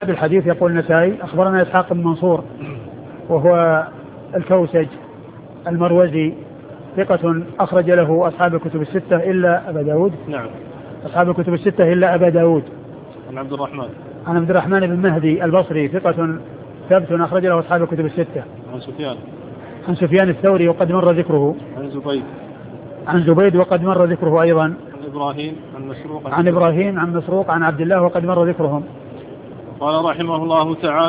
الحديث يقول النسائي أخبرنا إسحاق بن منصور وهو الكوسج المروزي ثقة أخرج له أصحاب الكتب الستة إلا أبا داود. نعم. أصحاب الكتب الستة إلا أبا داود. عن عبد الرحمن. عن عبد الرحمن بن مهدي البصري ثقة ثبت أخرج له أصحاب الكتب الستة. عن سفيان. عن سفيان الثوري وقد مر ذكره. عن زبيد. عن زبيد وقد مر ذكره أيضا. عن إبراهيم عن مسروق. عن إبراهيم عن مسروق عن عبد الله وقد مر ذكرهم. قال رحمه الله تعالى